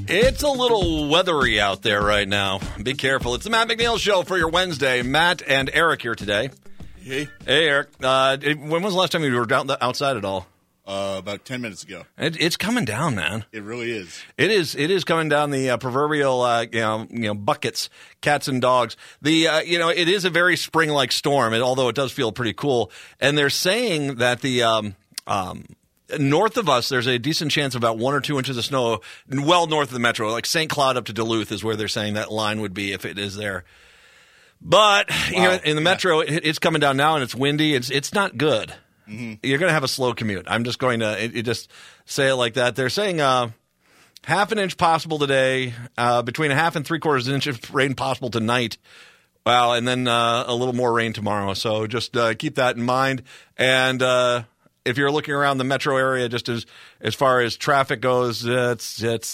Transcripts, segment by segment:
It's a little weathery out there right now. Be careful. It's the Matt McNeil Show for your Wednesday. Matt and Eric here today. Hey. Hey, Eric. When was the last time you were outside at all? About 10 minutes ago. It's coming down, man. It really is. It is coming down the proverbial, buckets, cats and dogs. It is a very spring-like storm, although it does feel pretty cool. And they're saying that the north of us, there's a decent chance of about 1 or 2 inches of snow, well north of the metro, like St. Cloud up to Duluth is where they're saying that line would be if it is there. But in the metro, it's coming down now, and it's windy. It's not good. Mm-hmm. You're going to have a slow commute. I'm just going to just say it like that. They're saying half an inch possible today, between a half and 3/4 inch of rain possible tonight. Well, and then a little more rain tomorrow. So just keep that in mind. And if you're looking around the metro area, just as far as traffic goes, it's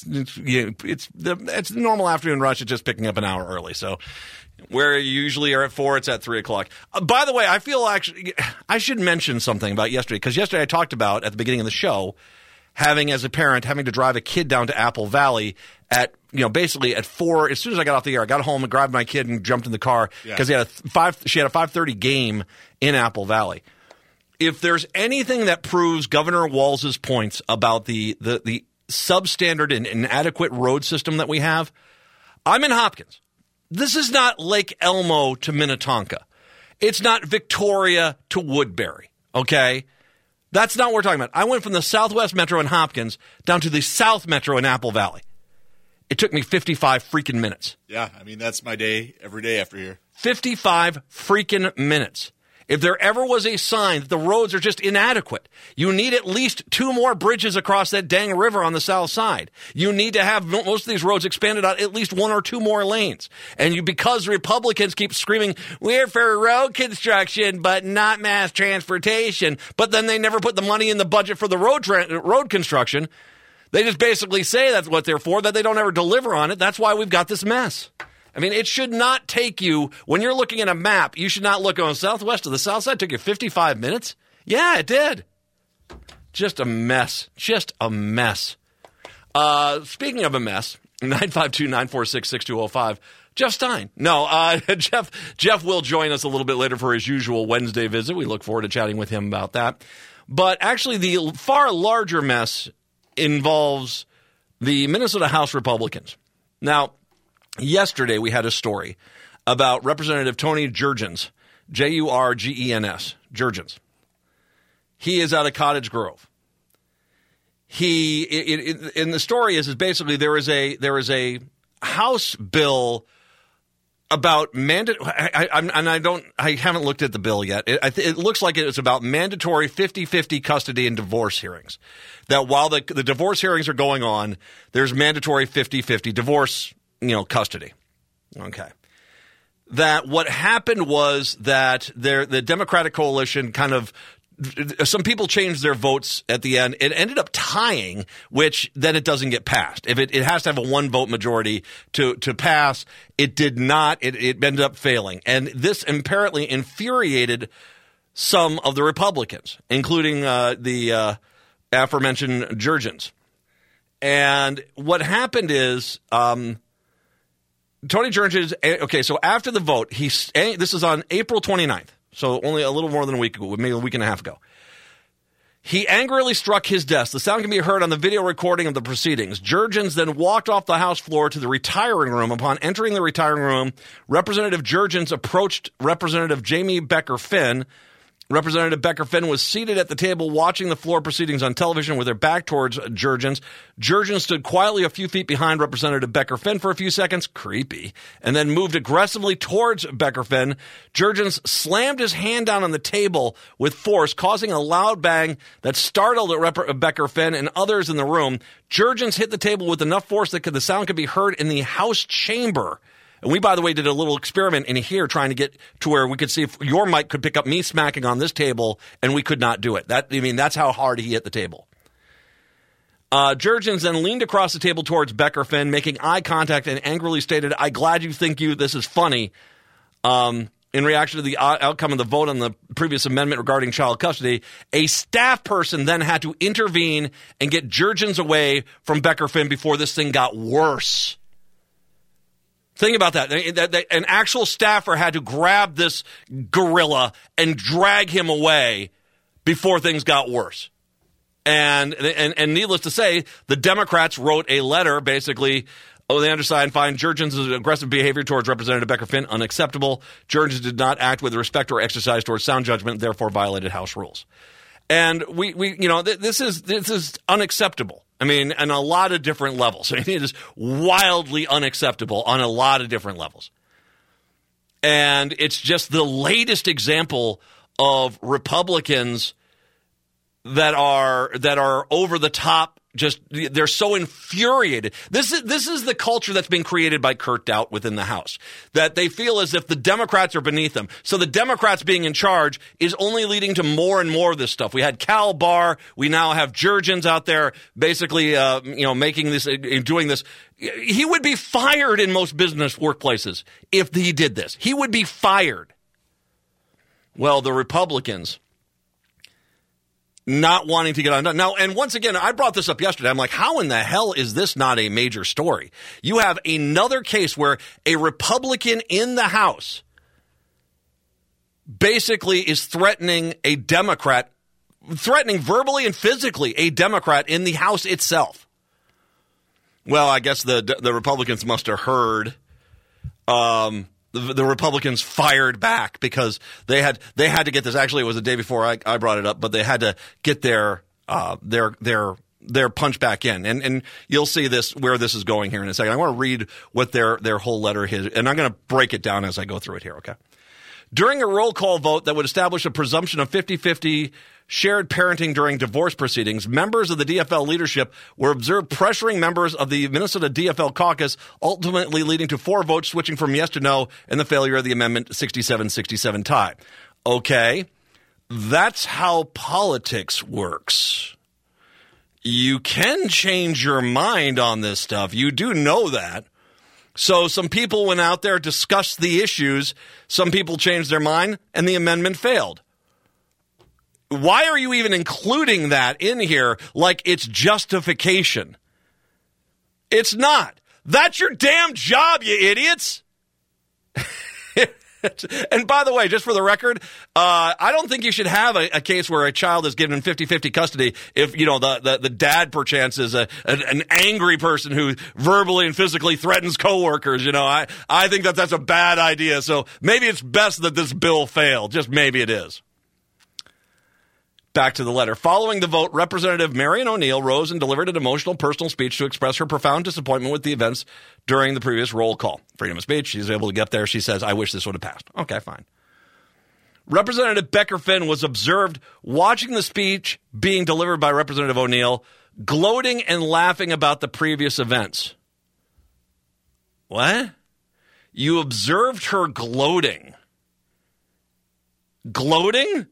the normal afternoon rush. It's just picking up an hour early. So where you usually are at 4, it's at 3 o'clock. By the way, I feel actually I should mention something about yesterday, because yesterday I talked about at the beginning of the show as a parent having to drive a kid down to Apple Valley at basically at 4. As soon as I got off the air, I got home and grabbed my kid and jumped in the car because she had a 5:30 game in Apple Valley. If there's anything that proves Governor Walz's points about the substandard and inadequate road system that we have, I'm in Hopkins. This is not Lake Elmo to Minnetonka. It's not Victoria to Woodbury, okay? That's not what we're talking about. I went from the Southwest Metro in Hopkins down to the South Metro in Apple Valley. It took me 55 freaking minutes. Yeah, I mean, that's my day every day after here. 55 freaking minutes. If there ever was a sign that the roads are just inadequate, you need at least 2 more bridges across that dang river on the south side. You need to have most of these roads expanded out at least 1 or 2 more lanes. And because Republicans keep screaming, we're for road construction, but not mass transportation, but then they never put the money in the budget for the road construction. They just basically say that's what they're for, that they don't ever deliver on it. That's why we've got this mess. I mean, it should not take you, when you're looking at a map, you should not look on southwest to the south side. It took you 55 minutes? Yeah, it did. Just a mess. Just a mess. Speaking of a mess, 952-946-6205, Jeff Stein. No, Jeff will join us a little bit later for his usual Wednesday visit. We look forward to chatting with him about that. But actually, the far larger mess involves the Minnesota House Republicans. Now, yesterday, we had a story about Representative Tony Jurgens, Jurgens, Jurgens. He is out of Cottage Grove. In the story is basically there is a House bill about I haven't looked at the bill yet. It looks like it's about mandatory 50-50 custody and divorce hearings. That while the divorce hearings are going on, there's mandatory 50-50 divorce custody. Okay. That what happened was that the Democratic coalition some people changed their votes at the end. It ended up tying, which then it doesn't get passed. If it has to have a 1-vote majority to pass, it did not. It ended up failing. And this apparently infuriated some of the Republicans, including the aforementioned Jurgens. And what happened is Tony Jurgens, okay, so after the vote, this is on April 29th, so only a little more than a week ago, maybe a week and a half ago. He angrily struck his desk. The sound can be heard on the video recording of the proceedings. Jurgens then walked off the House floor to the retiring room. Upon entering the retiring room, Representative Jurgens approached Representative Jamie Becker-Finn. Representative Becker-Finn was seated at the table watching the floor proceedings on television with her back towards Jurgens. Jurgens stood quietly a few feet behind Representative Becker-Finn for a few seconds, creepy, and then moved aggressively towards Becker-Finn. Jurgens slammed his hand down on the table with force, causing a loud bang that startled Becker-Finn and others in the room. Jurgens hit the table with enough force that the sound could be heard in the House chamber. And we, by the way, did a little experiment in here trying to get to where we could see if your mic could pick up me smacking on this table, and we could not do it. That's how hard he hit the table. Jurgens then leaned across the table towards Becker-Finn, making eye contact and angrily stated, "I'm glad you think this is funny." In in reaction to the outcome of the vote on the previous amendment regarding child custody, a staff person then had to intervene and get Jurgens away from Becker Finn before this thing got worse. Think about that. An actual staffer had to grab this gorilla and drag him away before things got worse. And needless to say, the Democrats wrote a letter basically, they undersigned find Jurgens' aggressive behavior towards Representative Becker Finn unacceptable. Jurgens did not act with respect or exercise towards sound judgment, therefore violated House rules. And this is unacceptable. I mean, on a lot of different levels. I mean, it is wildly unacceptable on a lot of different levels. And it's just the latest example of Republicans that are over the top. Just they're so infuriated. This is the culture that's being created by Kurt Doubt within the House, that they feel as if the Democrats are beneath them. So the Democrats being in charge is only leading to more and more of this stuff. We had Cal Barr. We now have Jurgens out there basically, making this, doing this. He would be fired in most business workplaces if he did this. He would be fired. Well, the Republicans not wanting to get undone. Now, and once again, I brought this up yesterday. I'm like, how in the hell is this not a major story? You have another case where a Republican in the House basically is threatening a Democrat, threatening verbally and physically a Democrat in the House itself. Well, I guess the Republicans must have heard the Republicans fired back because they had to get this. Actually, it was the day before I brought it up, but they had to get their punch back in. And you'll see where this is going here in a second. I want to read what their whole letter is, and I'm going to break it down as I go through it here, okay? During a roll call vote that would establish a presumption of 50-50 shared parenting during divorce proceedings, members of the DFL leadership were observed pressuring members of the Minnesota DFL caucus, ultimately leading to 4 votes switching from yes to no and the failure of the amendment 67-67 tie. Okay, that's how politics works. You can change your mind on this stuff. You do know that. So some people went out there, discussed the issues. Some people changed their mind, and the amendment failed. Why are you even including that in here like it's justification? It's not. That's your damn job, you idiots. And by the way, just for the record, I don't think you should have a case where a child is given 50-50 custody if, the dad perchance is an angry person who verbally and physically threatens coworkers. I think that's a bad idea. So maybe it's best that this bill failed. Just maybe it is. Back to the letter. Following the vote, Representative Marion O'Neill rose and delivered an emotional personal speech to express her profound disappointment with the events during the previous roll call. Freedom of speech. She's able to get there. She says, I wish this would have passed. Okay, fine. Representative Becker Finn was observed watching the speech being delivered by Representative O'Neill, gloating and laughing about the previous events. What? You observed her gloating. Gloating?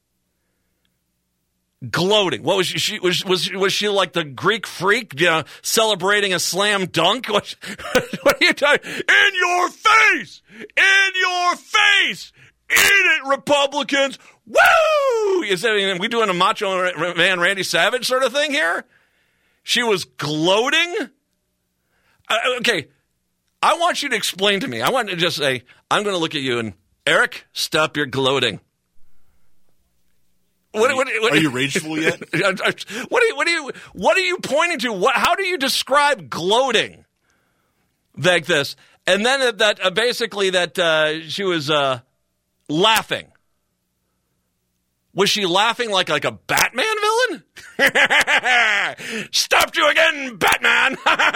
Gloating. What was she? Was she like the Greek freak, celebrating a slam dunk? What are you talking? In your face! In your face! Eat it, Republicans! Woo! Is that we doing a Macho Man Randy Savage sort of thing here? She was gloating. Okay, I want you to explain to me. I want to just say, I'm going to look at you and Eric, stop your gloating. What, are you rageful yet? What are you pointing to? How do you describe gloating like this? And then that she was laughing. Was she laughing like a Batman villain? Stopped you again, Batman!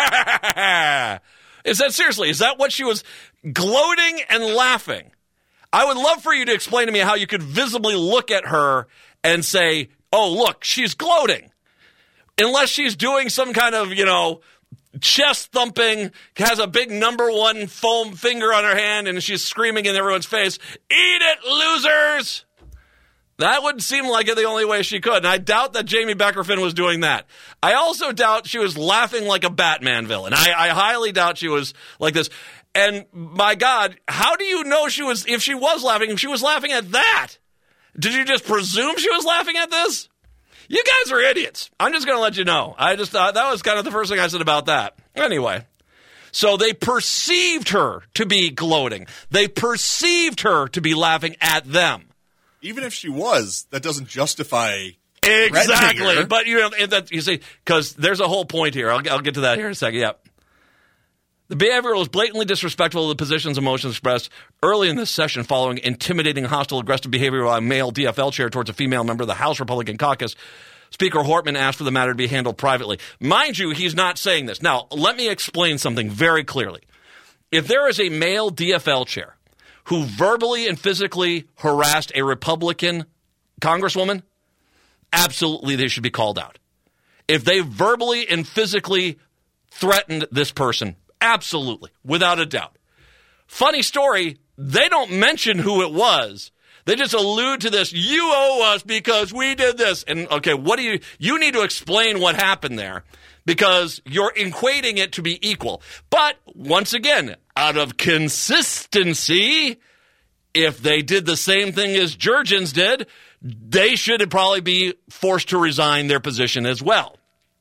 Is that what she was gloating and laughing? I would love for you to explain to me how you could visibly look at her and say, oh, look, she's gloating. Unless she's doing some kind of, chest thumping, has a big number 1 foam finger on her hand, and she's screaming in everyone's face, eat it, losers! That would seem like the only way she could. And I doubt that Jamie Becker Finn was doing that. I also doubt she was laughing like a Batman villain. I highly doubt she was like this. And my God, how do you know if she was laughing, if she was laughing at that? Did you just presume she was laughing at this? You guys are idiots. I'm just going to let you know. I just thought that was kind of the first thing I said about that. Anyway, so they perceived her to be gloating. They perceived her to be laughing at them. Even if she was, that doesn't justify exactly. her. But you see, because there's a whole point here. I'll get to that here in a second. Yeah. The behavior was blatantly disrespectful of the positions and emotions expressed early in this session following intimidating, hostile, aggressive behavior by a male DFL chair towards a female member of the House Republican caucus. Speaker Hortman asked for the matter to be handled privately. Mind you, he's not saying this. Now, let me explain something very clearly. If there is a male DFL chair who verbally and physically harassed a Republican congresswoman, absolutely they should be called out. If they verbally and physically threatened this person, absolutely, without a doubt. Funny story, they don't mention who it was. They just allude to this, you owe us because we did this. And, okay, you need to explain what happened there because you're equating it to be equal. But, once again, out of consistency, if they did the same thing as Jurgens did, they should probably be forced to resign their position as well.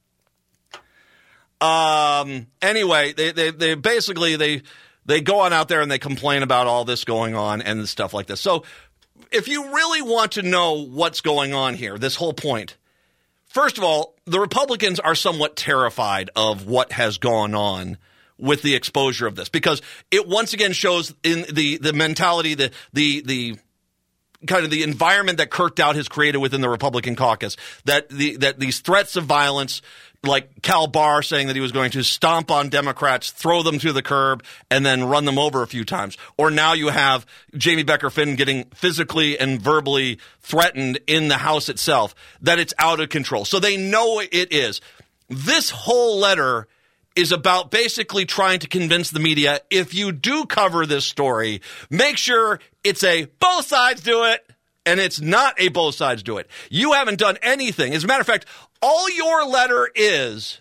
Anyway, they basically, they go on out there and they complain about all this going on and stuff like this. So if you really want to know what's going on here, this whole point, first of all, the Republicans are somewhat terrified of what has gone on with the exposure of this because it once again shows in the mentality, the kind of the environment that Kirk Dowd has created within the Republican caucus, that these threats of violence, like Cal Barr saying that he was going to stomp on Democrats, throw them to the curb, and then run them over a few times. Or now you have Jamie Becker Finn getting physically and verbally threatened in the House itself, that it's out of control. So they know it is. This whole letter is about basically trying to convince the media, if you do cover this story, make sure it's a both sides do it, and it's not a both sides do it. You haven't done anything. As a matter of fact, all your letter is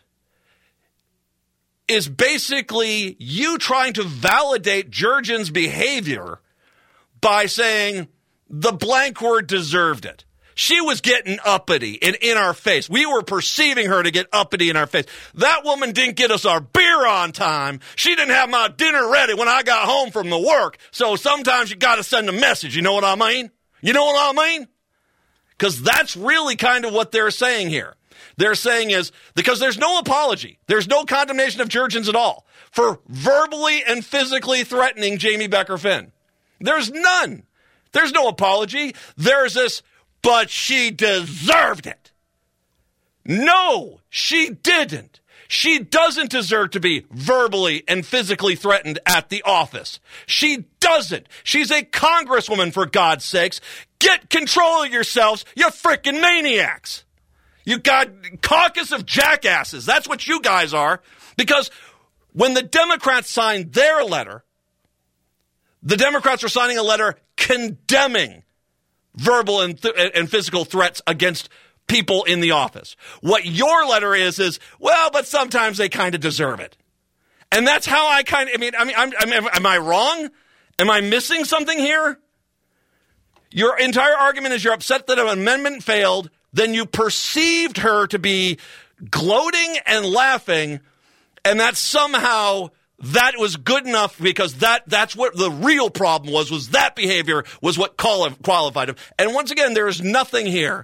basically you trying to validate Jurgens' behavior by saying the blank word deserved it. She was getting uppity and in our face. We were perceiving her to get uppity in our face. That woman didn't get us our beer on time. She didn't have my dinner ready when I got home from the work. So sometimes you got to send a message. You know what I mean? You know what I mean? Because that's really kind of what they're saying here. They're saying is, because there's no apology, there's no condemnation of Jurgens at all for verbally and physically threatening Jamie Becker Finn. There's none. There's no apology. There's this, but she deserved it. No, she didn't. She doesn't deserve to be verbally and physically threatened at the office. She doesn't. She's a congresswoman, for God's sakes. Get control of yourselves, you freaking maniacs. You got caucus of jackasses. That's what you guys are. Because when the Democrats signed their letter, the Democrats were signing a letter condemning verbal and physical threats against people in the office. What your letter is, well, but sometimes they kind of deserve it. And that's how am I wrong? Am I missing something here? Your entire argument is you're upset that an amendment failed, then you perceived her to be gloating and laughing, and that somehow that was good enough because that's what the real problem was that behavior was what qualified him. And once again, there is nothing here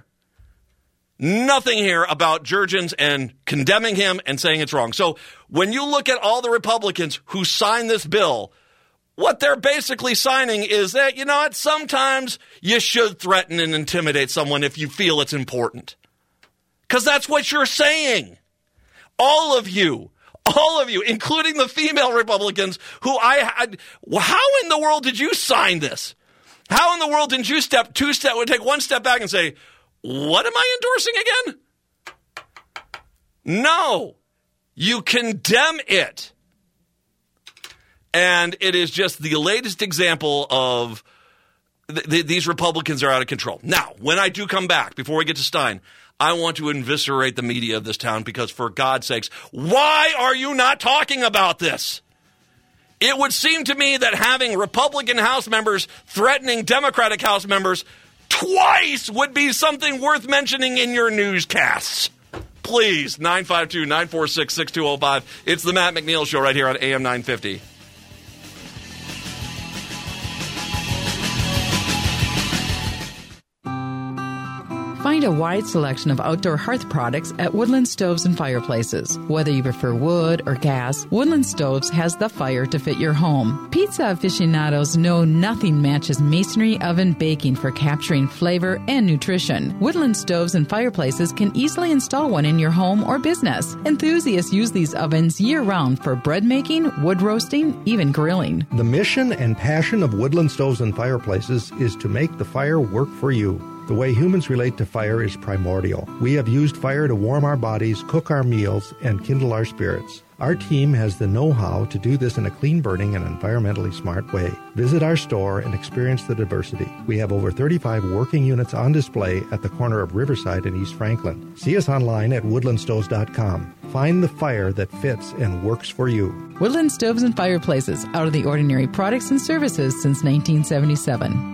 about Jurgens and condemning him and saying it's wrong. So when you look at all the Republicans who signed this bill, what they're basically signing is that, you know what, sometimes you should threaten and intimidate someone if you feel it's important. Because that's what you're saying. All of you, including the female Republicans who how in the world did you sign this? How in the world didn't you take one step back and say, what am I endorsing again? No, you condemn it. And it is just the latest example of these Republicans are out of control. Now, when I do come back, before we get to Stein, I want to eviscerate the media of this town because, for God's sakes, why are you not talking about this? It would seem to me that having Republican House members threatening Democratic House members twice would be something worth mentioning in your newscasts. Please, 952-946-6205. It's the Matt McNeil Show right here on AM 950. Find a wide selection of outdoor hearth products at Woodland Stoves and Fireplaces. Whether you prefer wood or gas, Woodland Stoves has the fire to fit your home. Pizza aficionados know nothing matches masonry oven baking for capturing flavor and nutrition. Woodland Stoves and Fireplaces can easily install one in your home or business. Enthusiasts use these ovens year-round for bread making, wood roasting, even grilling. The mission and passion of Woodland Stoves and Fireplaces is to make the fire work for you. The way humans relate to fire is primordial. We have used fire to warm our bodies, cook our meals, and kindle our spirits. Our team has the know-how to do this in a clean-burning and environmentally smart way. Visit our store and experience the diversity. We have over 35 working units on display at the corner of Riverside and East Franklin. See us online at woodlandstoves.com. Find the fire that fits and works for you. Woodland Stoves and Fireplaces, out of the ordinary products and services since 1977.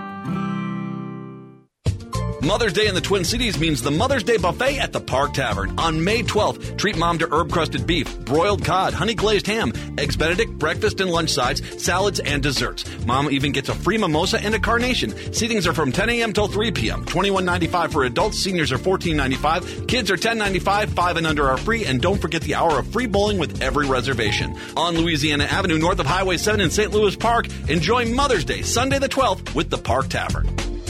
Mother's Day in the Twin Cities means the Mother's Day Buffet at the Park Tavern. On May 12th, treat Mom to herb-crusted beef, broiled cod, honey-glazed ham, eggs Benedict, breakfast and lunch sides, salads, and desserts. Mom even gets a free mimosa and a carnation. Seatings are from 10 a.m. till 3 p.m. $21.95 for adults. Seniors are $14.95. Kids are $10.95. 5 and under are free. And don't forget the hour of free bowling with every reservation. On Louisiana Avenue, north of Highway 7 in St. Louis Park, enjoy Mother's Day, Sunday the 12th, with the Park Tavern.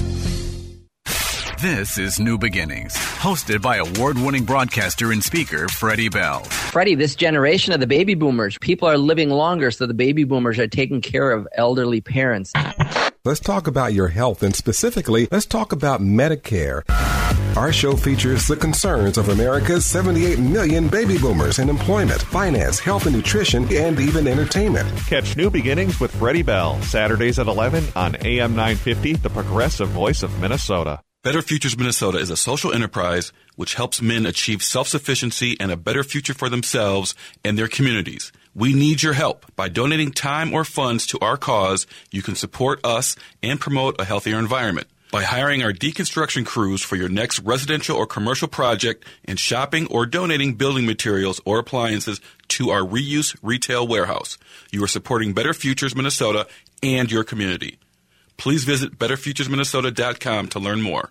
This is New Beginnings, hosted by award-winning broadcaster and speaker Freddie Bell. Freddie, this generation of the baby boomers, people are living longer, so the baby boomers are taking care of elderly parents. Let's talk about your health, and specifically, let's talk about Medicare. Our show features the concerns of America's 78 million baby boomers in employment, finance, health and nutrition, and even entertainment. Catch New Beginnings with Freddie Bell, Saturdays at 11 on AM 950, the progressive voice of Minnesota. Better Futures Minnesota is a social enterprise which helps men achieve self-sufficiency and a better future for themselves and their communities. We need your help. By donating time or funds to our cause, you can support us and promote a healthier environment. By hiring our deconstruction crews for your next residential or commercial project and shopping or donating building materials or appliances to our reuse retail warehouse, you are supporting Better Futures Minnesota and your community. Please visit betterfuturesminnesota.com to learn more.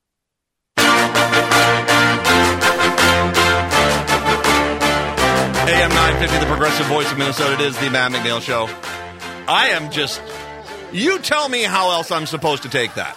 AM 950, the progressive voice of Minnesota. It is the Matt McNeil Show. I am just... You tell me how else I'm supposed to take that.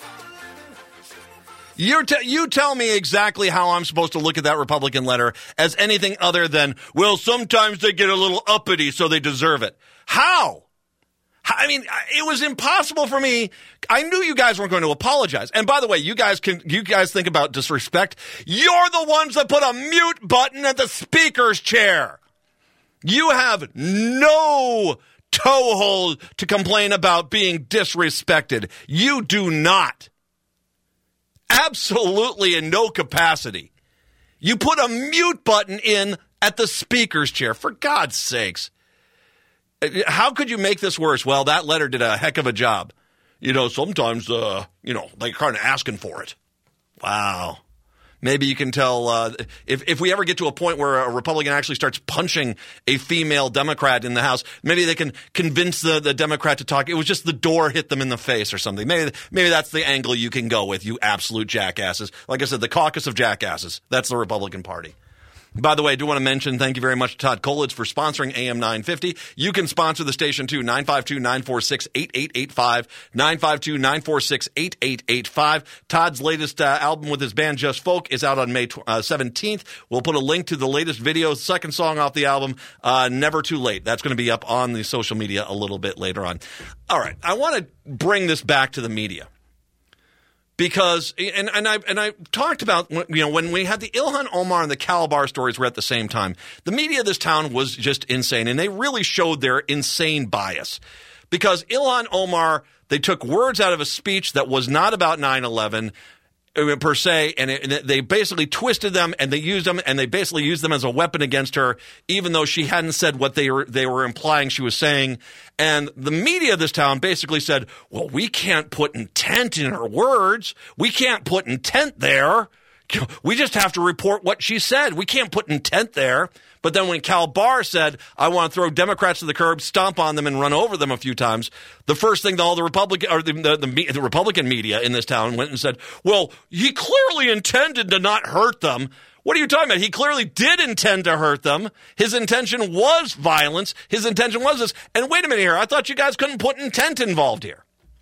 You tell me exactly how I'm supposed to look at that Republican letter as anything other than, well, sometimes they get a little uppity, so they deserve it. How? I mean, it was impossible for me. I knew you guys weren't going to apologize. And by the way, you guys think about disrespect. You're the ones that put a mute button at the speaker's chair. You have no toehold to complain about being disrespected. You do not. Absolutely in no capacity. You put a mute button in at the speaker's chair. For God's sakes. How could you make this worse? Well, that letter did a heck of a job. You know, sometimes, they're kind of asking for it. Wow. Maybe you can tell if we ever get to a point where a Republican actually starts punching a female Democrat in the House, maybe they can convince the Democrat to talk. It was just the door hit them in the face or something. Maybe that's the angle you can go with, you absolute jackasses. Like I said, the caucus of jackasses. That's the Republican Party. By the way, I do want to mention thank you very much to Todd Coolidge for sponsoring AM 950. You can sponsor the station too, 952-946-8885, 952-946-8885. Todd's latest album with his band Just Folk is out on May 17th. We'll put a link to the latest video, second song off the album, Never Too Late. That's going to be up on the social media a little bit later on. All right, I want to bring this back to the media. Because, and I talked about, when we had the Ilhan Omar and the Calabar stories were at the same time, the media of this town was just insane, and they really showed their insane bias. Because Ilhan Omar, they took words out of a speech that was not about 9/11, per se, and they basically twisted them, and they used them, and they basically used them as a weapon against her, even though she hadn't said what they were implying she was saying. And the media of this town basically said, well, we can't put intent in her words. We can't put intent there. We just have to report what she said. We can't put intent there. But then when Cal Barr said, I want to throw Democrats to the curb, stomp on them, and run over them a few times, the first thing all the Republican or the Republican media in this town went and said, well, he clearly intended to not hurt them. What are you talking about? He clearly did intend to hurt them. His intention was violence. His intention was this. And wait a minute here. I thought you guys couldn't put intent involved here.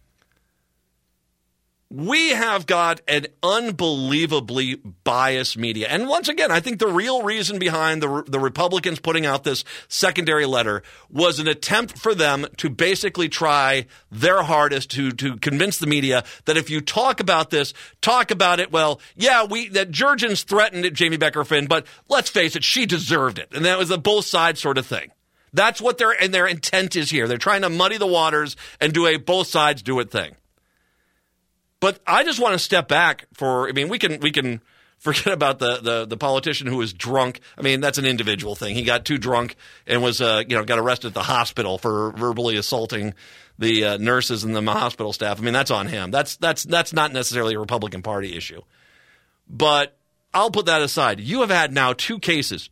We have got an unbelievably biased media. And once again, I think the real reason behind the Republicans putting out this secondary letter was an attempt for them to basically try their hardest to convince the media that if you talk about this, talk about it, well, yeah, that Jurgens threatened Jamie Becker Finn, but let's face it, she deserved it. And that was a both sides sort of thing. That's what their intent is here. They're trying to muddy the waters and do a both sides do it thing. But I just want to step back we can forget about the politician who was drunk. I mean, that's an individual thing. He got too drunk and was got arrested at the hospital for verbally assaulting the nurses and the hospital staff. I mean, that's on him. That's not necessarily a Republican Party issue. But I'll put that aside. You have had now two cases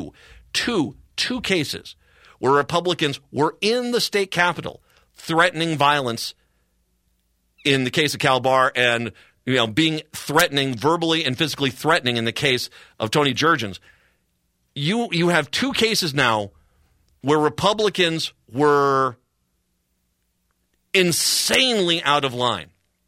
where Republicans were in the state capitol threatening violence. In the case of Cal Barr, and being threatening, verbally and physically threatening in the case of Tony Jurgens, you have two cases now where Republicans were insanely out of line.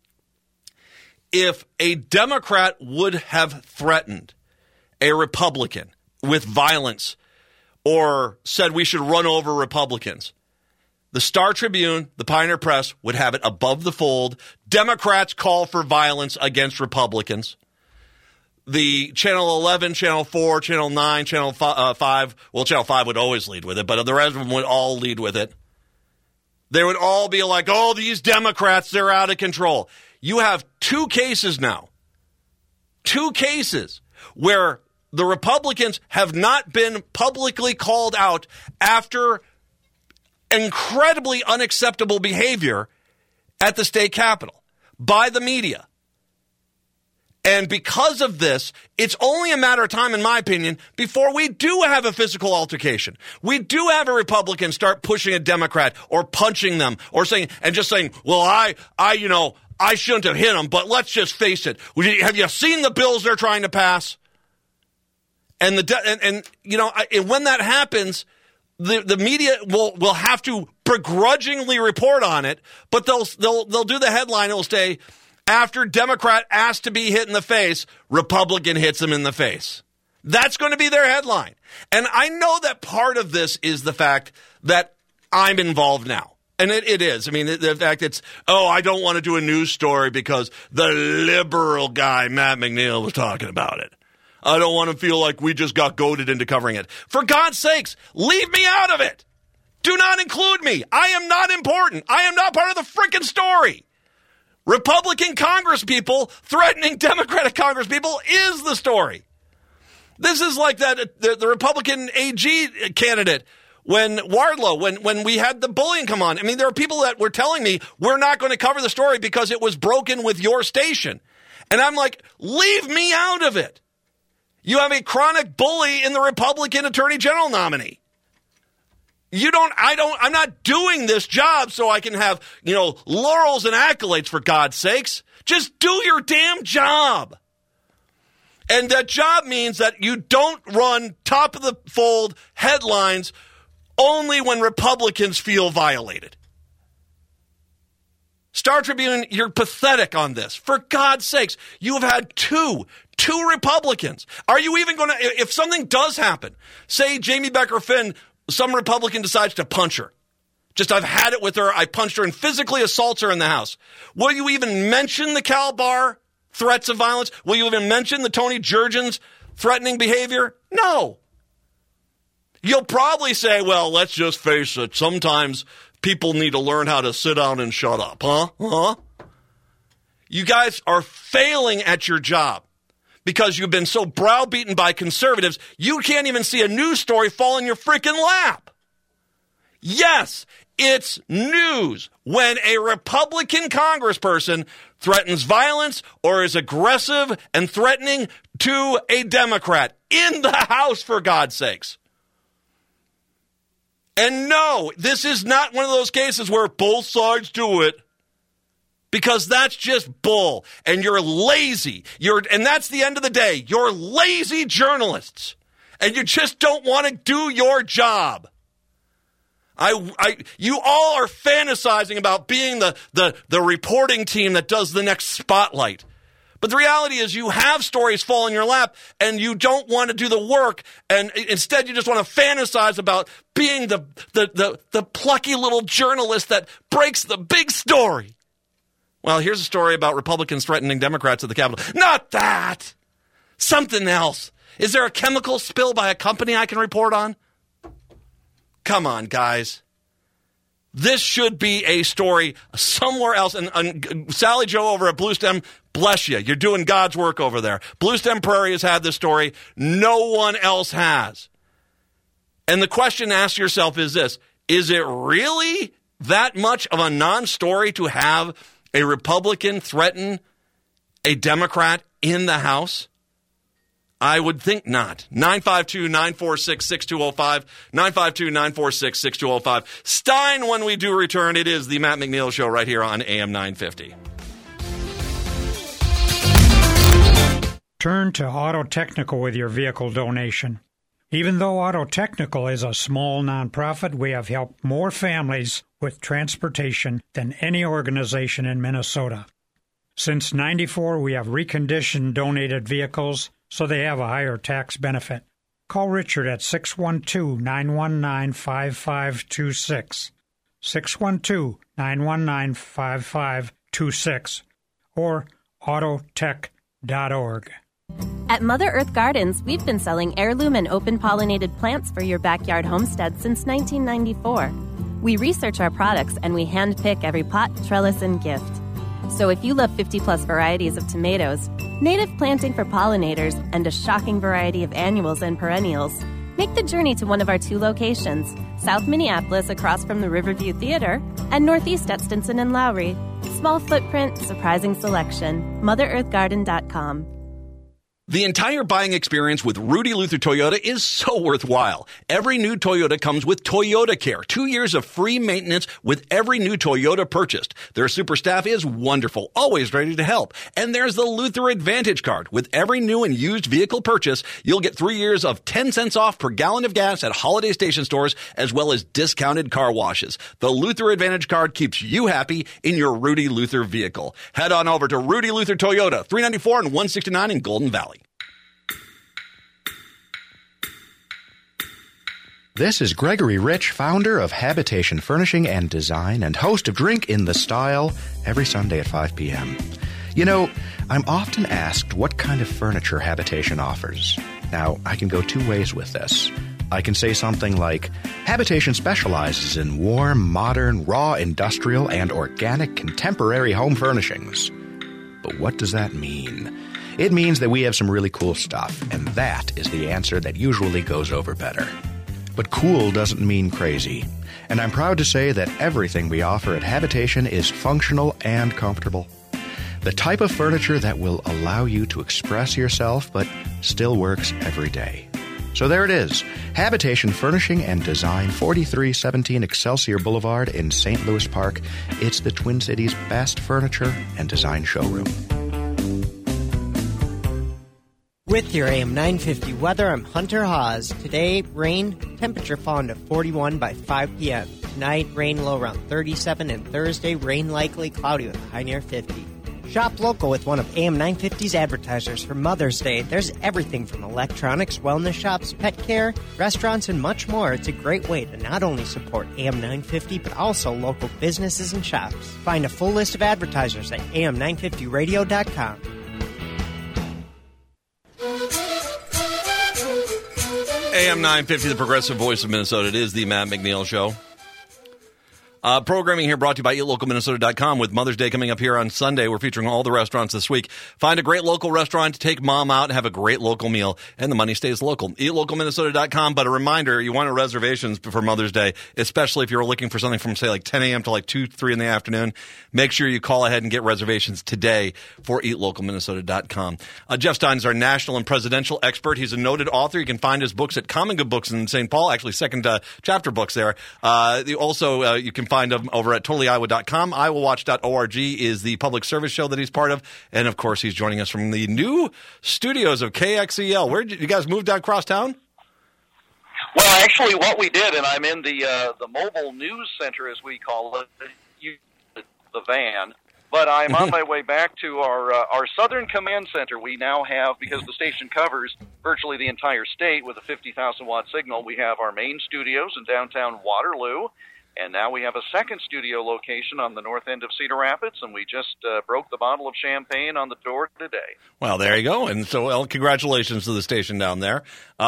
If a Democrat would have threatened a Republican with violence or said we should run over Republicans, the Star Tribune, the Pioneer Press, would have it above the fold. Democrats call for violence against Republicans. The Channel 11, Channel 4, Channel 9, Channel 5, well, Channel 5 would always lead with it, but the rest of them would all lead with it. They would all be like, oh, these Democrats, they're out of control. You have two cases now. Two cases where the Republicans have not been publicly called out after incredibly unacceptable behavior at the state capitol by the media. And because of this, it's only a matter of time, in my opinion, before we do have a physical altercation. We do have a Republican start pushing a Democrat or punching them or saying, well, I shouldn't have hit him, but let's just face it. Have you seen the bills they're trying to pass? And when that happens, the media will have to begrudgingly report on it, but they'll do the headline. It will say, after Democrat asked to be hit in the face, Republican hits him in the face. That's going to be their headline. And I know that part of this is the fact that I'm involved now. And it is. I mean, the fact it's, I don't want to do a news story because the liberal guy, Matt McNeil, was talking about it. I don't want to feel like we just got goaded into covering it. For God's sakes, leave me out of it. Do not include me. I am not important. I am not part of the freaking story. Republican congresspeople threatening Democratic congresspeople is the story. This is like the Republican AG candidate when Wardlow, when we had the bullying come on. I mean, there are people that were telling me we're not going to cover the story because it was broken with your station. And I'm like, leave me out of it. You have a chronic bully in the Republican Attorney General nominee. I'm not doing this job so I can have, laurels and accolades, for God's sakes. Just do your damn job. And that job means that you don't run top of the fold headlines only when Republicans feel violated. Star Tribune, you're pathetic on this. For God's sakes, you have had two Republicans. Are you even going to, if something does happen, say Jamie Becker Finn, some Republican decides to punch her. I've had it with her. I punched her and physically assaults her in the house. Will you even mention the Cal Barr threats of violence? Will you even mention the Tony Jurgens threatening behavior? No. You'll probably say, well, let's just face it. Sometimes people need to learn how to sit down and shut up, huh? You guys are failing at your job because you've been so browbeaten by conservatives, you can't even see a news story fall in your freaking lap. Yes, it's news when a Republican congressperson threatens violence or is aggressive and threatening to a Democrat in the House, for God's sakes. And no, this is not one of those cases where both sides do it, because that's just bull, and you're lazy. And that's the end of the day. You're lazy journalists, and you just don't want to do your job. You all are fantasizing about being the reporting team that does the next spotlight. But the reality is you have stories fall in your lap and you don't want to do the work, and instead you just want to fantasize about being the plucky little journalist that breaks the big story. Well, here's a story about Republicans threatening Democrats at the Capitol. Not that! Something else. Is there a chemical spill by a company I can report on? Come on, guys. This should be a story somewhere else. And Sally Joe over at Bluestem, bless you. You're doing God's work over there. Bluestem Prairie has had this story. No one else has. And the question to ask yourself is this: is it really that much of a non-story to have a Republican threaten a Democrat in the House? I would think not. 952-946-6205. 952-946-6205. Stein, when we do return, it is the Matt McNeil Show right here on AM 950. Turn to Auto Technical with your vehicle donation. Even though Auto Technical is a small nonprofit, we have helped more families with transportation than any organization in Minnesota. Since '94, we have reconditioned donated vehicles so they have a higher tax benefit. Call Richard at 612-919-5526, 612-919-5526, or autotech.org. At Mother Earth Gardens, we've been selling heirloom and open-pollinated plants for your backyard homestead since 1994. We research our products and we handpick every pot, trellis, and gift. So if you love 50-plus varieties of tomatoes, native planting for pollinators, and a shocking variety of annuals and perennials, make the journey to one of our 2 locations, South Minneapolis across from the Riverview Theater, and Northeast at Stinson and Lowry. Small footprint, surprising selection. MotherEarthGarden.com. The entire buying experience with Rudy Luther Toyota is so worthwhile. Every new Toyota comes with Toyota Care, 2 years of free maintenance with every new Toyota purchased. Their super staff is wonderful, always ready to help. And there's the Luther Advantage Card. With every new and used vehicle purchase, you'll get 3 years of 10 cents off per gallon of gas at holiday station stores, as well as discounted car washes. The Luther Advantage Card keeps you happy in your Rudy Luther vehicle. Head on over to Rudy Luther Toyota, 394 and 169 in Golden Valley. This is Gregory Rich, founder of Habitation Furnishing and Design and host of Drink in the Style every Sunday at 5 p.m. You know, I'm often asked what kind of furniture Habitation offers. Now, I can go 2 ways with this. I can say something like, Habitation specializes in warm, modern, raw, industrial, and organic contemporary home furnishings. But what does that mean? It means that we have some really cool stuff, and that is the answer that usually goes over better. But cool doesn't mean crazy. And I'm proud to say that everything we offer at Habitation is functional and comfortable. The type of furniture that will allow you to express yourself but still works every day. So there it is. Habitation Furnishing and Design, 4317 Excelsior Boulevard in St. Louis Park. It's the Twin Cities' best furniture and design showroom. With your AM 950 weather, I'm Hunter Haas. Today, rain, temperature falling to 41 by 5 p.m. Tonight, rain low around 37, and Thursday, rain likely, cloudy with a high near 50. Shop local with one of AM 950's advertisers for Mother's Day. There's everything from electronics, wellness shops, pet care, restaurants, and much more. It's a great way to not only support AM 950, but also local businesses and shops. Find a full list of advertisers at am950radio.com. AM 950, the progressive voice of Minnesota. It is the Matt McNeil Show. Programming here brought to you by EatLocalMinnesota.com. With Mother's Day coming up here on Sunday, we're featuring all the restaurants this week. Find a great local restaurant, take mom out, and have a great local meal, and the money stays local. EatLocalMinnesota.com. But a reminder, you want reservations for Mother's Day, especially if you're looking for something from, say, like 10 a.m. to like 2, 3 in the afternoon. Make sure you call ahead and get reservations today for EatLocalMinnesota.com. Jeff Stein is our national and presidential expert. He's a noted author. You can find his books at Common Good Books in St. Paul, actually second chapter books there. Also, you can find them over at totallyiowa.com. iowawatch.org is the public service show that he's part of. And, of course, he's joining us from the new studios of KXEL. Where did you guys move down across town? Well, actually, what we did, and I'm in the mobile news center, as we call it, the van, but I'm on my way back to our Southern Command Center. We now have, because the station covers virtually the entire state with a 50,000-watt signal, we have our main studios in downtown Waterloo, and now we have a second studio location on the north end of Cedar Rapids, and we just broke the bottle of champagne on the door today. Well, there you go. And so, well, congratulations to the station down there.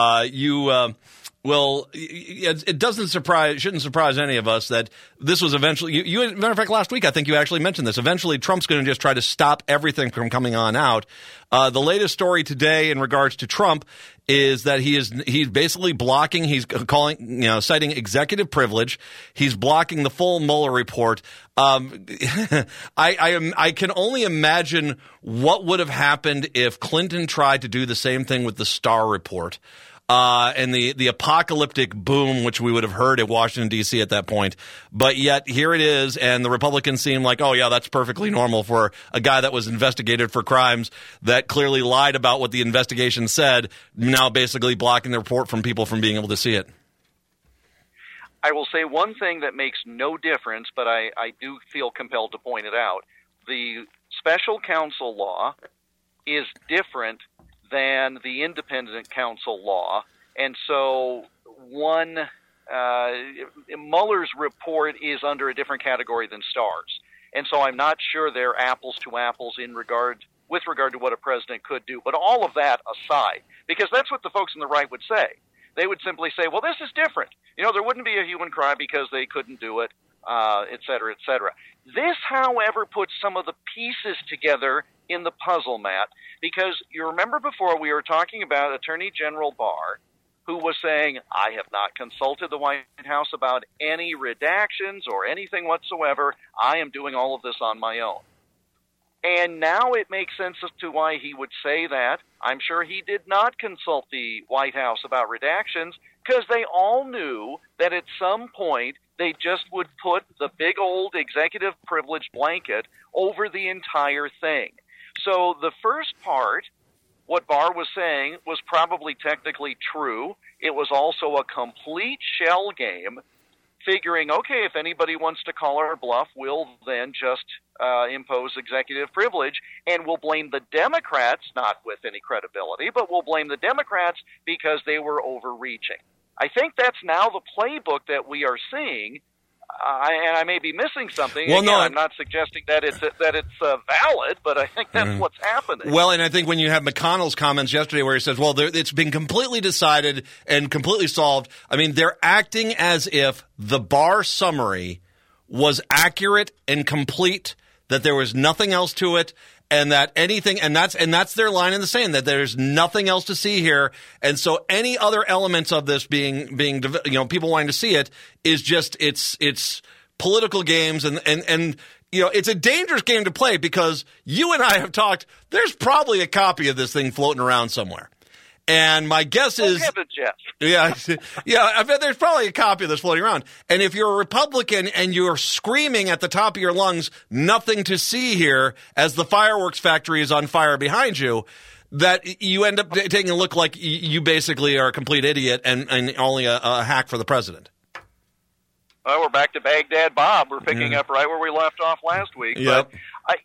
Well, it shouldn't surprise any of us that this was eventually, matter of fact, last week I think you actually mentioned this. Eventually, Trump's going to just try to stop everything from coming on out. The latest story today in regards to Trump is that he's basically blocking, he's citing executive privilege. He's blocking the full Mueller report. I can only imagine what would have happened if Clinton tried to do the same thing with the Starr report. And the apocalyptic boom, which we would have heard at Washington, D.C. at that point. But yet, here it is, and the Republicans seem like, oh, yeah, that's perfectly normal for a guy that was investigated for crimes that clearly lied about what the investigation said, now basically blocking the report from people from being able to see it. I will say one thing that makes no difference, but I do feel compelled to point it out. The special counsel law is different than the independent counsel law. And so Mueller's report is under a different category than Starr's. And so I'm not sure they're apples to apples with regard to what a president could do. But all of that aside, because that's what the folks on the right would say. They would simply say, well, this is different. There wouldn't be a hue and cry because they couldn't do it, et cetera, et cetera. This, however, puts some of the pieces together in the puzzle, Matt, because you remember before we were talking about Attorney General Barr, who was saying, I have not consulted the White House about any redactions or anything whatsoever. I am doing all of this on my own. And now it makes sense as to why he would say that. I'm sure he did not consult the White House about redactions because they all knew that at some point they just would put the big old executive privilege blanket over the entire thing. So the first part, what Barr was saying, was probably technically true. It was also a complete shell game, figuring, okay, if anybody wants to call our bluff, we'll then just impose executive privilege, and we'll blame the Democrats, not with any credibility, but we'll blame the Democrats because they were overreaching. I think that's now the playbook that we are seeing. And I may be missing something. Well, again, I'm not suggesting that it's valid, but I think that's what's happening. Well, and I think when you have McConnell's comments yesterday where he says, well, it's been completely decided and completely solved. I mean, they're acting as if the Barr summary was accurate and complete, that there was nothing else to it, and that anything, and that's their line in the sand, that there's nothing else to see here. And so any other elements of this being people wanting to see it is just, it's political games and it's a dangerous game to play because you and I have talked, there's probably a copy of this thing floating around somewhere. And my guess is, I bet there's probably a copy of this floating around. And if you're a Republican and you're screaming at the top of your lungs, nothing to see here, as the fireworks factory is on fire behind you, that you end up taking a look like you basically are a complete idiot and only a hack for the president. Well, we're back to Baghdad Bob. We're picking up right where we left off last week. Yep. But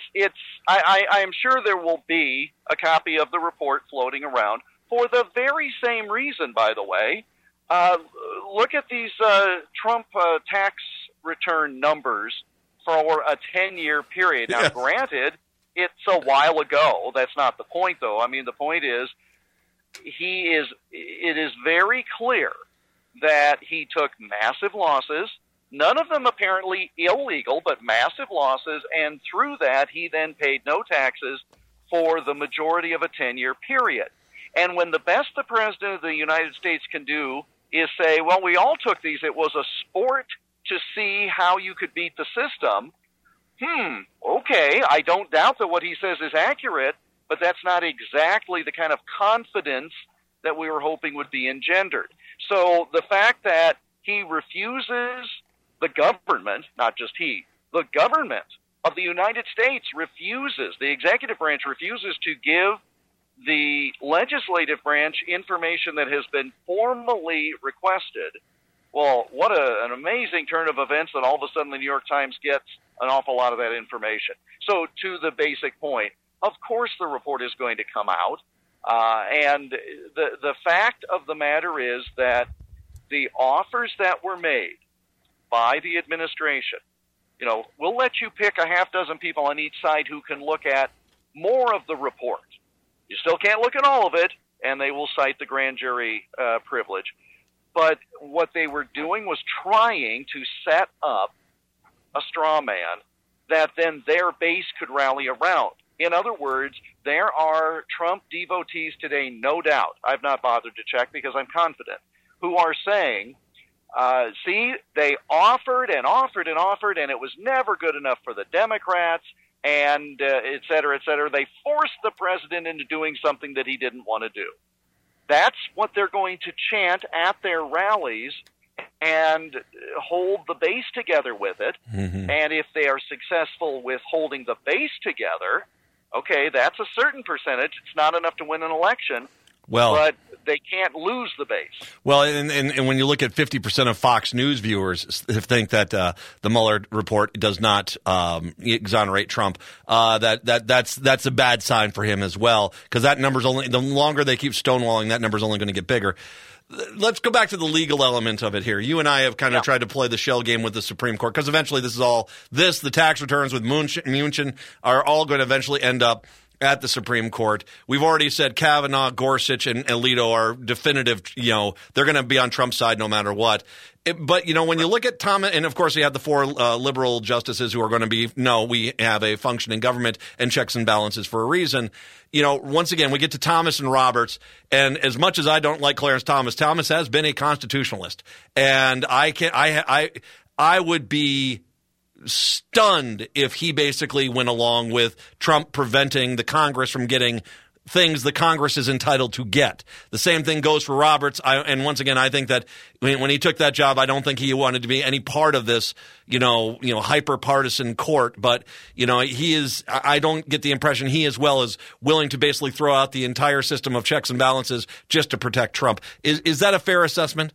I am sure there will be a copy of the report floating around. For the very same reason, by the way, look at these Trump tax return numbers for a 10-year period. Now, granted, it's a while ago. That's not the point, though. I mean, the point is, it is very clear that he took massive losses, None of them apparently illegal, but massive losses, and through that, he then paid no taxes for the majority of a 10-year period. And when the best the President of the United States can do is say, well, we all took these, it was a sport to see how you could beat the system, okay, I don't doubt that what he says is accurate, but that's not exactly the kind of confidence that we were hoping would be engendered. So the fact that he refuses, the government, not just he, the government of the United States refuses, the executive branch refuses to give the legislative branch information that has been formally requested. Well, what an amazing turn of events that all of a sudden the New York Times gets an awful lot of that information. So to the basic point, of course the report is going to come out. And the fact of the matter is that the offers that were made by the administration, we'll let you pick a half dozen people on each side who can look at more of the report. You still can't look at all of it, and they will cite the grand jury privilege. But what they were doing was trying to set up a straw man that then their base could rally around. In other words, there are Trump devotees today, no doubt, I've not bothered to check because I'm confident, who are saying, see, they offered and offered and offered, and it was never good enough for the Democrats, and et cetera, et cetera. They forced the president into doing something that he didn't want to do. That's what they're going to chant at their rallies and hold the base together with it. Mm-hmm. And if they are successful with holding the base together, okay, that's a certain percentage. It's not enough to win an election. Well, but they can't lose the base. Well, and when you look at 50% of Fox News viewers think that the Mueller report does not exonerate Trump, that's a bad sign for him as well, because that number's only, the longer they keep stonewalling, that number's only going to get bigger. Let's go back to the legal element of it here. You and I have kind of tried to play the shell game with the Supreme Court, because eventually the tax returns with Munchin are all going to eventually end up at the Supreme Court. We've already said Kavanaugh, Gorsuch, and Alito are definitive, they're going to be on Trump's side no matter what. But, when you look at Thomas, and of course you have the four liberal justices who are going to be, no, we have a functioning government and checks and balances for a reason. Once again, we get to Thomas and Roberts, and as much as I don't like Clarence Thomas, Thomas has been a constitutionalist. And I would be stunned if he basically went along with Trump preventing the Congress from getting things the Congress is entitled to get. The same thing goes for Roberts. And once again, I think that when he took that job, I don't think he wanted to be any part of this, hyper partisan court. But, he is, I don't get the impression he as well is willing to basically throw out the entire system of checks and balances just to protect Trump. Is that a fair assessment?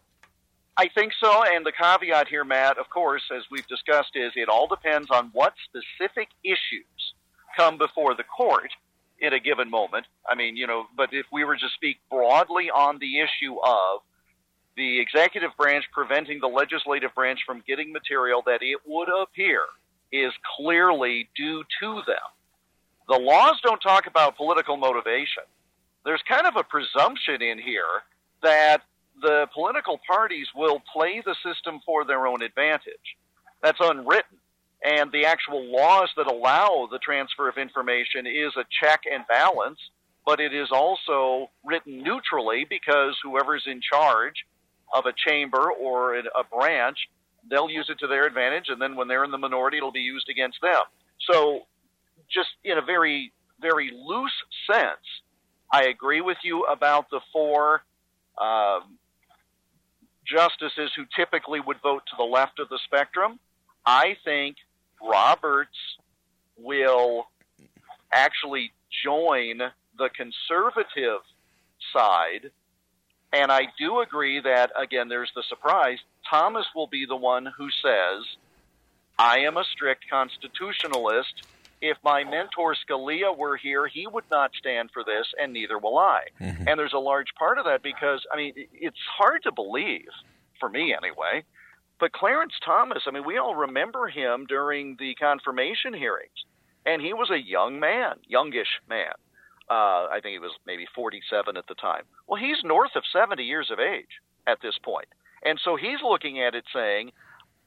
I think so, and the caveat here, Matt, of course, as we've discussed, is it all depends on what specific issues come before the court in a given moment. I mean, but if we were to speak broadly on the issue of the executive branch preventing the legislative branch from getting material that it would appear is clearly due to them. The laws don't talk about political motivation. There's kind of a presumption in here that the political parties will play the system for their own advantage. That's unwritten. And the actual laws that allow the transfer of information is a check and balance, but it is also written neutrally because whoever's in charge of a chamber or a branch, they'll use it to their advantage, and then when they're in the minority, it'll be used against them. So just in a very, very loose sense, I agree with you about the four justices who typically would vote to the left of the spectrum. I think Roberts will actually join the conservative side, and I do agree that, again, there's the surprise, Thomas will be the one who says, I am a strict constitutionalist. If my mentor Scalia were here, he would not stand for this, and neither will I. Mm-hmm. And there's a large part of that because, it's hard to believe, for me anyway, but Clarence Thomas, we all remember him during the confirmation hearings, and he was a youngish man. I think he was maybe 47 at the time. Well, he's north of 70 years of age at this point. And so he's looking at it saying,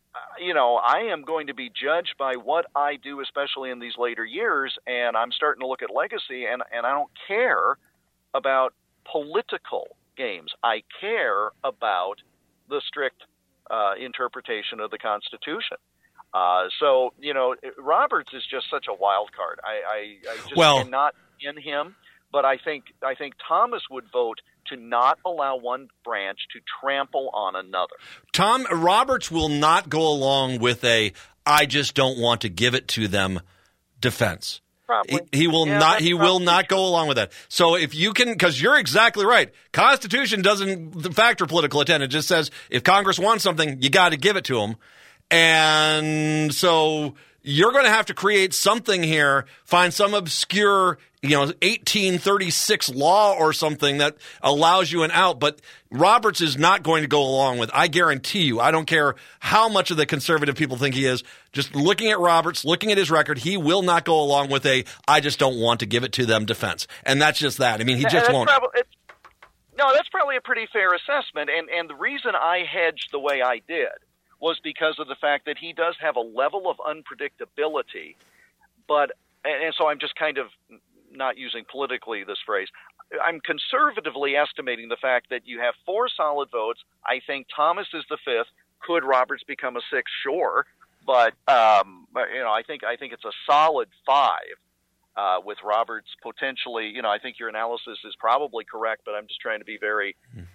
I am going to be judged by what I do, especially in these later years, and I'm starting to look at legacy, and I don't care about political games. I care about the strict interpretation of the Constitution. So, Roberts is just such a wild card. I just cannot in him, but I think Thomas would vote to not allow one branch to trample on another. Roberts will not go along with I just don't want to give it to them defense. Probably. He will not. He will not go along with that. So if you can, because you're exactly right. Constitution doesn't factor political intent. It just says if Congress wants something, you got to give it to them. And so you're going to have to create something here, find some obscure, 1836 law or something that allows you an out. But Roberts is not going to go along with, I guarantee you, I don't care how much of the conservative people think he is, just looking at Roberts, looking at his record, he will not go along with I just don't want to give it to them defense. And that's just that. I mean, he just won't. That's probably a pretty fair assessment. And the reason I hedged the way I did was because of the fact that he does have a level of unpredictability, and so I'm just kind of not using politically this phrase. I'm conservatively estimating the fact that you have 4 solid votes. I think Thomas is the 5th. Could Roberts become a 6th? Sure, but I think it's a solid 5 with Roberts potentially. I think your analysis is probably correct, but I'm just trying to be very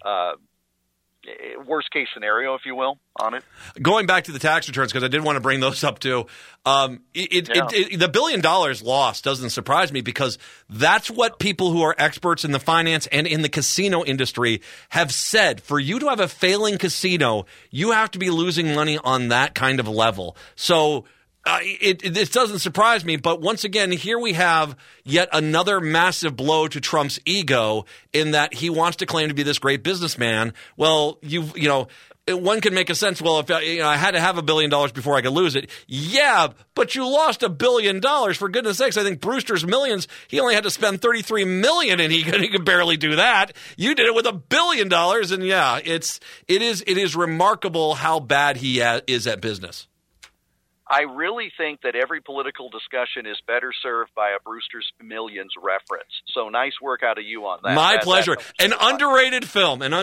worst case scenario, if you will, on it. Going back to the tax returns, because I did want to bring those up too. The $1 billion lost doesn't surprise me, because that's what people who are experts in the finance and in the casino industry have said. For you to have a failing casino, you have to be losing money on that kind of level. So it doesn't surprise me, but once again, here we have yet another massive blow to Trump's ego in that he wants to claim to be this great businessman. Well, one can make a sense. Well, if I had to have $1 billion before I could lose it, yeah, but you lost $1 billion, for goodness sakes. I think Brewster's Millions, he only had to spend $33 million, and he could barely do that. You did it with $1 billion, and yeah, it is remarkable how bad he is at business. I really think that every political discussion is better served by a Brewster's Millions reference. So nice work out of you on that. My pleasure. An underrated film. And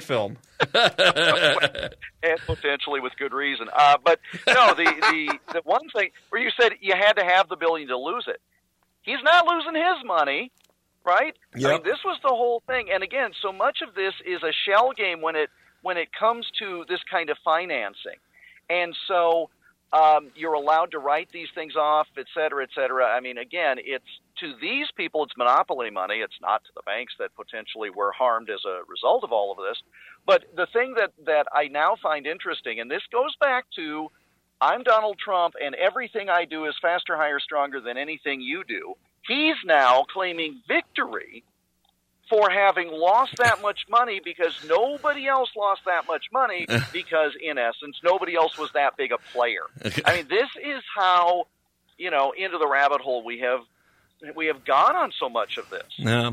potentially with good reason. But no, the one thing where you said you had to have the $1 billion to lose it. He's not losing his money, right? Yep. I mean, this was the whole thing. And again, so much of this is a shell game when it comes to this kind of financing. And so you're allowed to write these things off, et cetera, et cetera. I mean, again, it's to these people, it's monopoly money. It's not to the banks that potentially were harmed as a result of all of this. But the thing that I now find interesting, and this goes back to I'm Donald Trump and everything I do is faster, higher, stronger than anything you do. He's now claiming victory for having lost that much money because nobody else lost that much money because, in essence, nobody else was that big a player. I mean, this is how, into the rabbit hole we have gone on so much of this. Yeah.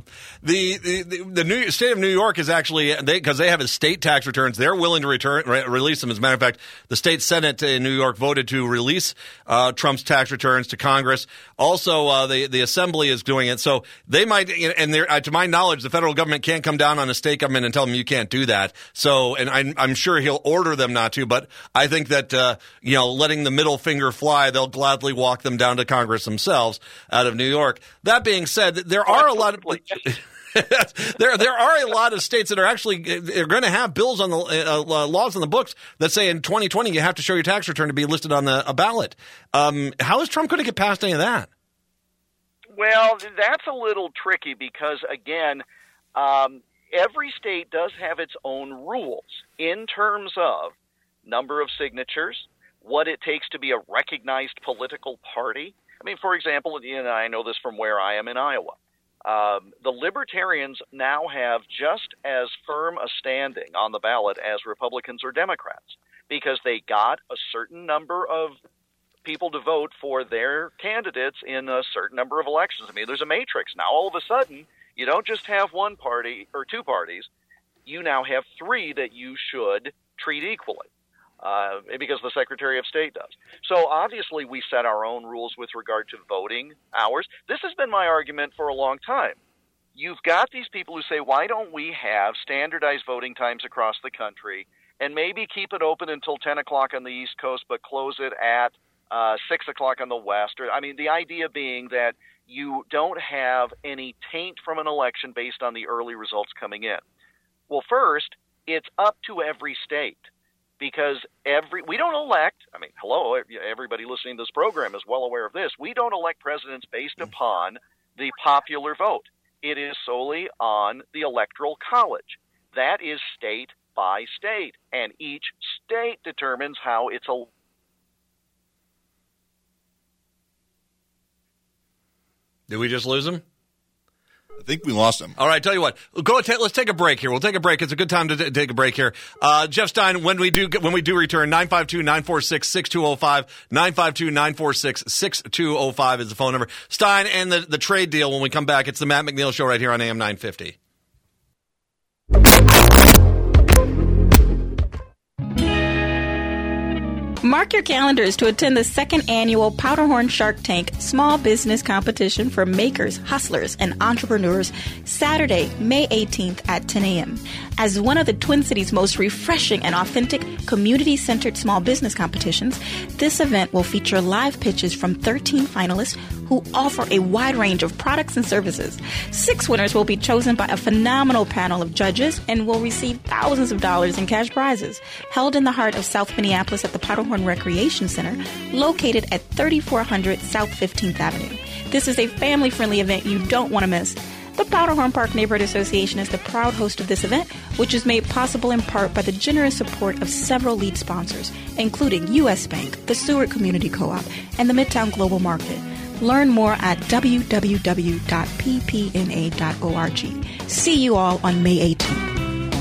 The state of New York is actually, because they have his state tax returns, they're willing to release them. As a matter of fact, the state Senate in New York voted to release Trump's tax returns to Congress. Also, the Assembly is doing it. So they might, and to my knowledge, the federal government can't come down on the state government and tell them you can't do that. So, and I'm sure he'll order them not to, but I think that, letting the middle finger fly, they'll gladly walk them down to Congress themselves out of New York. That being said, there are a lot of there are a lot of states that are actually they're going to have bills on the laws on the books that say in 2020 you have to show your tax return to be listed on a ballot. How is Trump going to get past any of that? Well, that's a little tricky because again, every state does have its own rules in terms of number of signatures, what it takes to be a recognized political party. I mean, for example, I know this from where I am in Iowa. The Libertarians now have just as firm a standing on the ballot as Republicans or Democrats because they got a certain number of people to vote for their candidates in a certain number of elections. I mean, there's a matrix. Now, all of a sudden, you don't just have one party or two parties. You now have three that you should treat equally. because the Secretary of State does. So obviously we set our own rules with regard to voting hours. This has been my argument for a long time. You've got these people who say, why don't we have standardized voting times across the country and maybe keep it open until 10 o'clock on the East Coast but close it at 6 o'clock on the West? The idea being that you don't have any taint from an election based on the early results coming in. Well, first, it's up to every state. Because we don't elect, everybody listening to this program is well aware of this. We don't elect presidents based upon the popular vote. It is solely on the Electoral College. That is state by state, and each state determines how it's elected. Did we just lose him? I think we lost him. All right, tell you what. Let's take a break here. We'll take a break. It's a good time to take a break here. Jeff Stein, when we do return, 952-946-6205, 952-946-6205 is the phone number. Stein and the trade deal when we come back. It's the Matt McNeil Show right here on AM 950. Mark your calendars to attend the second annual Powderhorn Shark Tank Small Business Competition for makers, hustlers, and entrepreneurs Saturday, May 18th at 10 a.m. As one of the Twin Cities' most refreshing and authentic community-centered small business competitions, this event will feature live pitches from 13 finalists who offer a wide range of products and services. 6 winners will be chosen by a phenomenal panel of judges and will receive thousands of dollars in cash prizes. Held in the heart of South Minneapolis at the Powderhorn Recreation Center, located at 3400 South 15th Avenue. This is a family-friendly event you don't want to miss. The Powderhorn Park Neighborhood Association is the proud host of this event, which is made possible in part by the generous support of several lead sponsors, including U.S. Bank, the Seward Community Co-op, and the Midtown Global Market. Learn more at www.ppna.org. See you all on May 18th.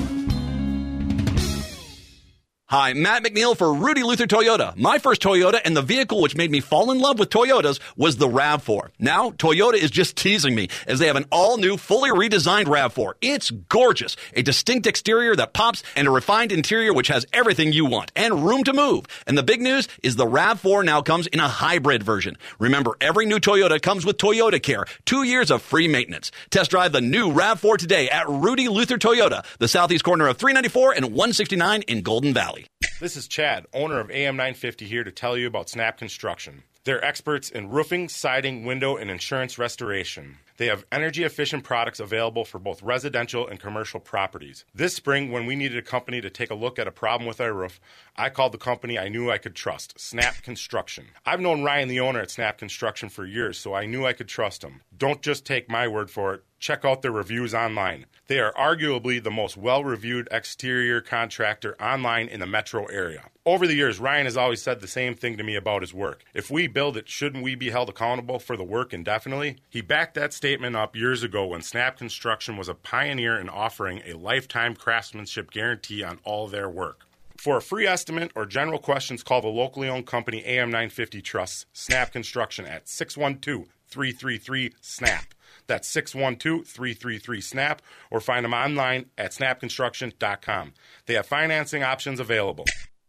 Hi, Matt McNeil for Rudy Luther Toyota. My first Toyota and the vehicle which made me fall in love with Toyotas was the RAV4. Now, Toyota is just teasing me as they have an all-new, fully redesigned RAV4. It's gorgeous. A distinct exterior that pops and a refined interior which has everything you want and room to move. And the big news is the RAV4 now comes in a hybrid version. Remember, every new Toyota comes with Toyota Care, 2 years of free maintenance. Test drive the new RAV4 today at Rudy Luther Toyota, the southeast corner of 394 and 169 in Golden Valley. This is Chad, owner of AM 950, here to tell you about Snap Construction. They're experts in roofing, siding, window, and insurance restoration. They have energy-efficient products available for both residential and commercial properties. This spring, when we needed a company to take a look at a problem with our roof, I called the company I knew I could trust, Snap Construction. I've known Ryan, the owner at Snap Construction, for years, so I knew I could trust him. Don't just take my word for it. Check out their reviews online. They are arguably the most well-reviewed exterior contractor online in the metro area. Over the years, Ryan has always said the same thing to me about his work. If we build it, shouldn't we be held accountable for the work indefinitely? He backed that statement up years ago when Snap Construction was a pioneer in offering a lifetime craftsmanship guarantee on all their work. For a free estimate or general questions, call the locally owned company AM 950 Trust, Snap Construction at 612-333-SNAP. That's 612-333-SNAP, or find them online at snapconstruction.com. They have financing options available.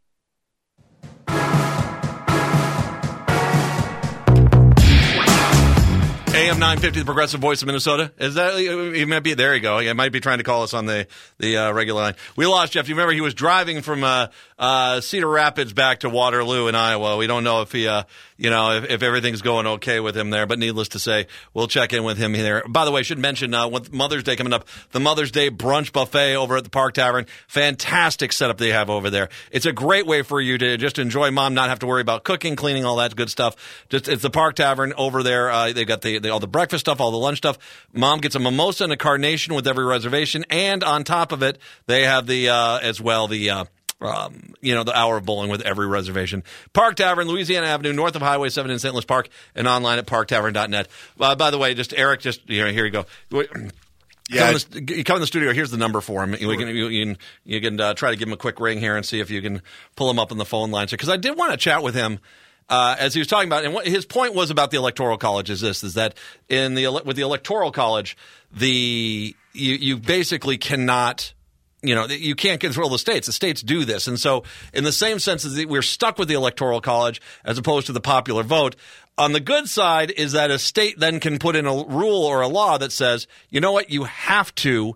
AM 950, the Progressive Voice of Minnesota. Is that, he might be, there you go. He might be trying to call us on the regular line. We lost Jeff. Do you remember he was driving from Cedar Rapids back to Waterloo in Iowa? We don't know if he, if everything's going okay with him there, but needless to say, we'll check in with him there. By the way, I should mention, with Mother's Day coming up, the Mother's Day brunch buffet over at the Park Tavern. Fantastic setup they have over there. It's a great way for you to just enjoy Mom, not have to worry about cooking, cleaning, all that good stuff. It's the Park Tavern over there. They've got all the breakfast stuff, all the lunch stuff. Mom gets a mimosa and a carnation with every reservation, and on top of it, they have the hour of bowling with every reservation. Park Tavern, Louisiana Avenue, north of Highway 7 in St. Louis Park, and online at parktavern.net. By the way, Eric, here you go. Yeah, you come in the studio. Here's the number for him. Sure. You can try to give him a quick ring here and see if you can pull him up on the phone line. Because I did want to chat with him. As he was talking about, and what his point was about the Electoral College is that with the Electoral College, you basically cannot you can't control the states. The states do this. And so in the same sense as we're stuck with the Electoral College as opposed to the popular vote, on the good side is that a state then can put in a rule or a law that says, you know what, you have to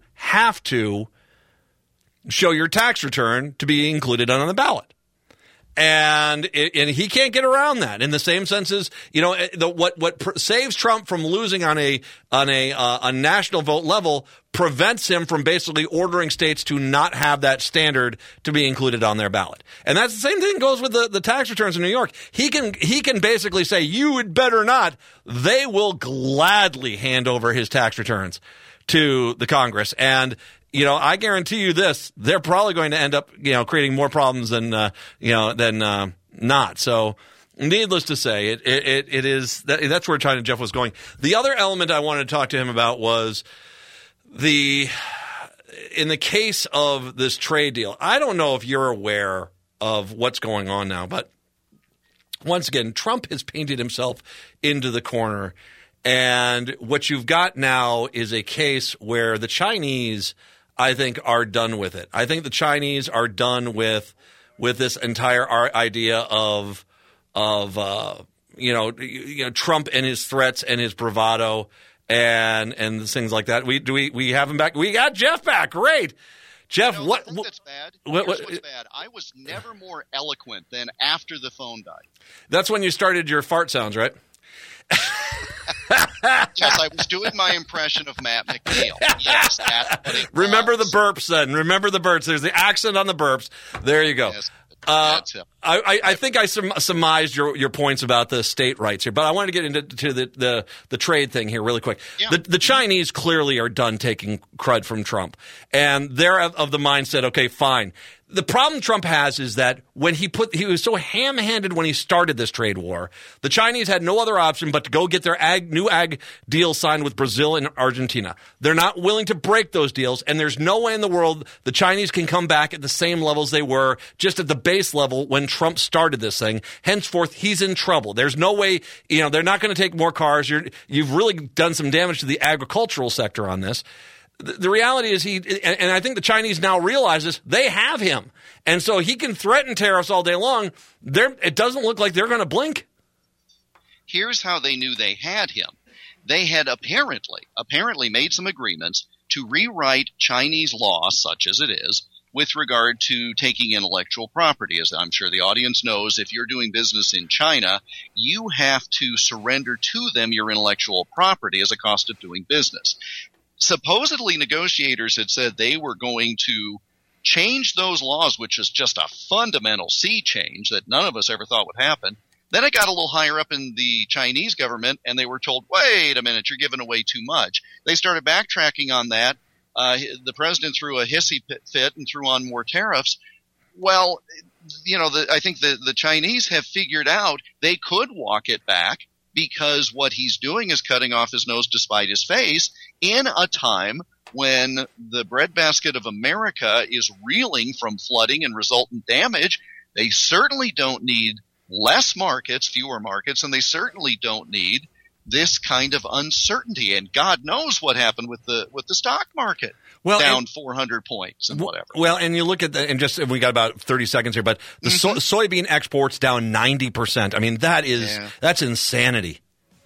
show your tax return to be included on the ballot. And he can't get around that in the same sense as, what saves Trump from losing on a national vote level prevents him from basically ordering states to not have that standard to be included on their ballot. And that's the same thing goes with the tax returns in New York. He can basically say, you had better not. They will gladly hand over his tax returns to the Congress. And I guarantee you this: they're probably going to end up, creating more problems than not. So, needless to say, it is that's where China Jeff was going. The other element I wanted to talk to him about was in the case of this trade deal. I don't know if you're aware of what's going on now, but once again, Trump has painted himself into the corner, and what you've got now is a case where the Chinese, I think, are done with it. I think the Chinese are done with this entire idea of Trump and his threats and his bravado and things like that. We have him back. We got Jeff back. Great. Jeff, I think that's bad. Here's what's bad. I was never more eloquent than after the phone died. That's when you started your fart sounds, right? Yes, I was doing my impression of Matt McNeil. Yes, that's what it Remember the burps then. Remember the burps. There's the accent on the burps. There you go. Yes, I think I surmised your points about the state rights here, but I wanted to get into the trade thing here really quick. Yeah. The Chinese clearly are done taking crud from Trump, and they're of the mindset, okay, fine. The problem Trump has is that when he was so ham-handed when he started this trade war, the Chinese had no other option but to go get their new ag deal signed with Brazil and Argentina. They're not willing to break those deals, and there's no way in the world the Chinese can come back at the same levels they were just at the base level when Trump started this thing. Henceforth, he's in trouble. There's no way, they're not going to take more cars. You've really done some damage to the agricultural sector on this. The reality is and I think the Chinese now realize this, they have him. And so he can threaten tariffs all day long. It doesn't look like they're going to blink. Here's how they knew they had him. They had apparently made some agreements to rewrite Chinese law, such as it is, with regard to taking intellectual property. As I'm sure the audience knows, if you're doing business in China, you have to surrender to them your intellectual property as a cost of doing business. Supposedly, negotiators had said they were going to change those laws, which is just a fundamental sea change that none of us ever thought would happen. Then it got a little higher up in the Chinese government, and they were told, wait a minute, you're giving away too much. They started backtracking on that. The president threw a hissy fit and threw on more tariffs. Well, I think the Chinese have figured out they could walk it back, because what he's doing is cutting off his nose to spite his face in a time when the breadbasket of America is reeling from flooding and resultant damage. They certainly don't need fewer markets, and they certainly don't need this kind of uncertainty. And God knows what happened with the stock market. Down 400 points and whatever. Well, and you look at we got about 30 seconds here, but the soybean exports down 90%. I mean, that's insanity.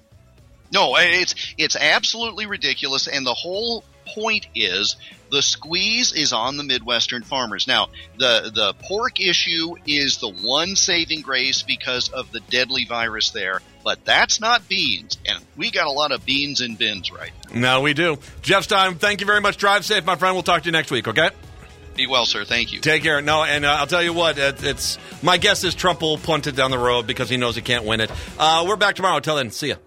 No, it's absolutely ridiculous, and the whole point is the squeeze is on the Midwestern farmers. Now, the pork issue is the one saving grace because of the deadly virus there, but that's not beans, and we got a lot of beans in bins right now. No, we do. Jeff Stein, thank you very much. Drive safe, my friend. We'll talk to you next week, okay? Be well, sir. Thank you. Take care. No, and I'll tell you what, it's my guess is Trump will punt it down the road because he knows he can't win it. We're back tomorrow. Till then, see ya.